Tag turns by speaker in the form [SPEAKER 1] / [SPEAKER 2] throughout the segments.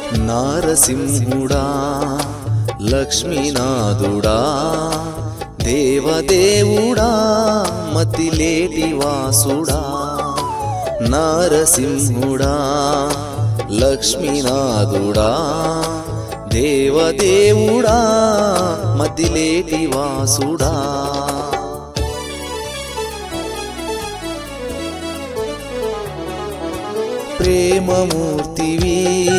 [SPEAKER 1] నారసింహుడా లక్ష్మీనాథుడా దేవదేవుడా మతిలేటి వాసుడా నారసింహుడా లక్ష్మీనాథుడా దేవదేవుడా మతిలేటి వాసుడా ప్రేమమూర్తివి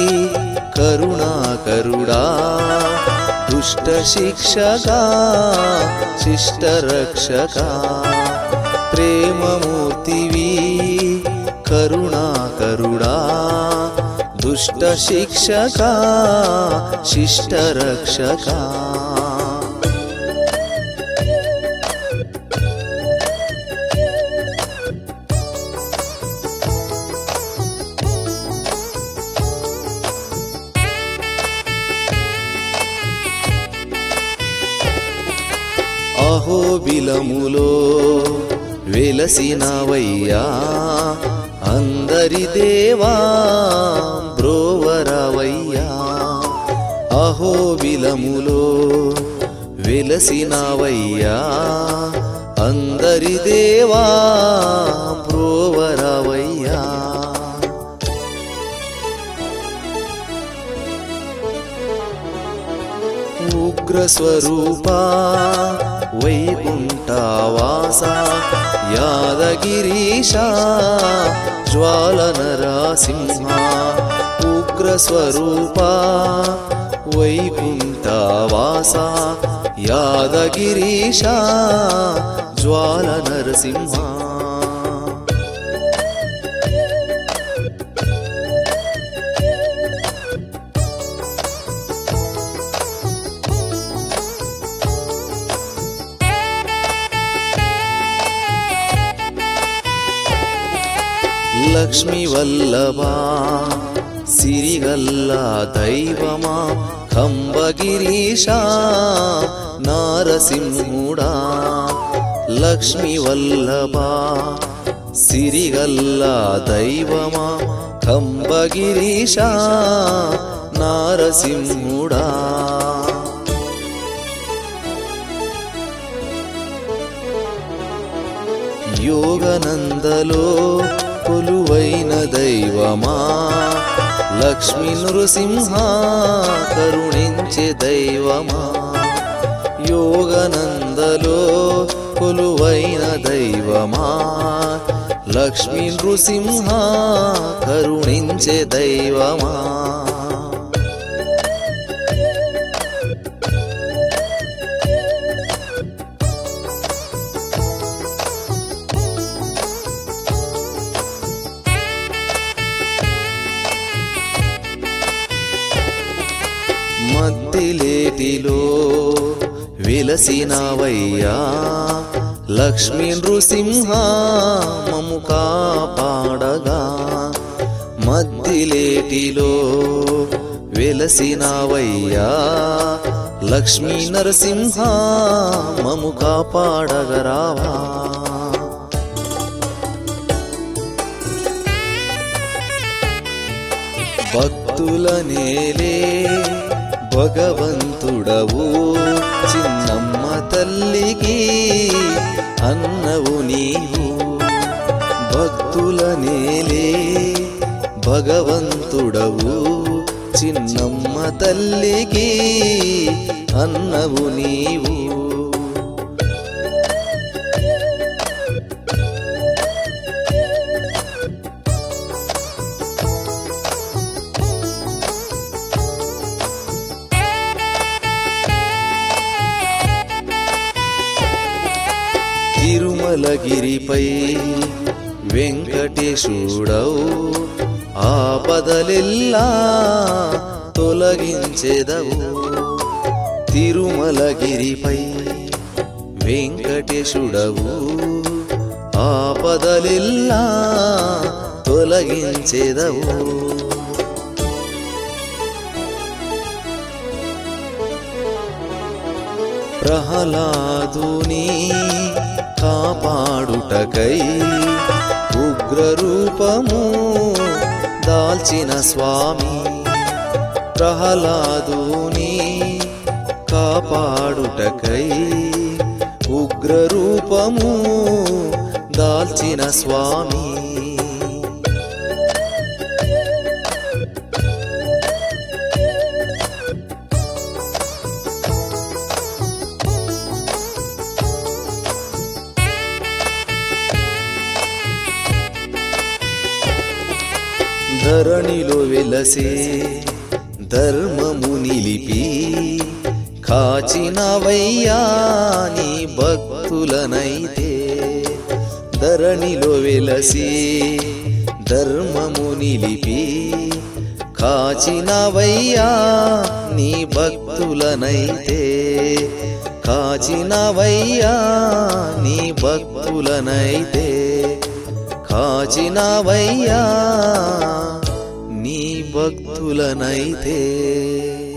[SPEAKER 1] కరుణాకరుడా దుష్ట శిక్షగా శిష్ట రక్షగా ప్రేమమూర్తివి కరుణాకరుడా దుష్ట శిక్షగా శిష్ట రక్షగా అహోబిలములో వెలసినవయ్యా అందరి దేవా బ్రోవరవయ్యా అహోబిలములో వెలసినవయ్యా అందరి దేవా బ్రోవరవయ్యా ఉగ్రస్వరూపా వైకుంఠవాస యాదగిరీశ జ్వాల నరసింహ ఉగ్రస్వరూప వైకుంఠవాస యాదగిరీశ జ్వాల నరసింహ లక్ష్మీ వల్లభా సిరిగల్లా దైవమా కంబగిరీశ నారసింహుడా లక్ష్మీ వల్లభా సిరిగల్లా దైవమా కంబగిరీశ నారసింహుడా యోగనందలో కొలువైన దైవమా లక్ష్మీ నృసింహ కరుణించే దైవమా యోగనందలో కొలువైన దైవమా లక్ష్మీ నృసింహ కరుణించే దైవమా మద్దిలేటిలో వెలసినవయ్యా లక్ష్మీ నృసింహ మము కాపాడగా మద్దిలేటిలో వెలసినవయ్యా లక్ష్మీ నరసింహ మము కాపాడగరావా భక్తుల నేలే భగవంతుడవు చిన్నమ్మ తల్లికి అన్నవు నీవు భక్తుల నేలే భగవంతుడవు చిన్నమ్మ తల్లికి అన్నవు నీవు తిరుమలగిరిపై వెంకటేశుడవు ఆపదలెల్లా తొలగించెదవు తిరుమలగిరిపై వెంకటేశుడవు ఆపదలెల్లా తొలగించెదవు ప్రహ్లాదుని కాపాడుటకై ఉగ్రరూపము దాల్చిన స్వామి ప్రహ్లాదుని కాపాడుటకై ఉగ్ర రూపము దాల్చిన స్వామి. ధరణిలో వెలసే ధర్మము నిలిపి కాచినవయ్యా నీ భక్తులనైతే. ధరణిలో వెలసి ధర్మము నిలిపి కాచినవయ్యా నీ భక్తులనైతే. కాచినవయ్యా నీ భక్తులనైతే. కాచినవయ్యా నీ భక్తులనైతే.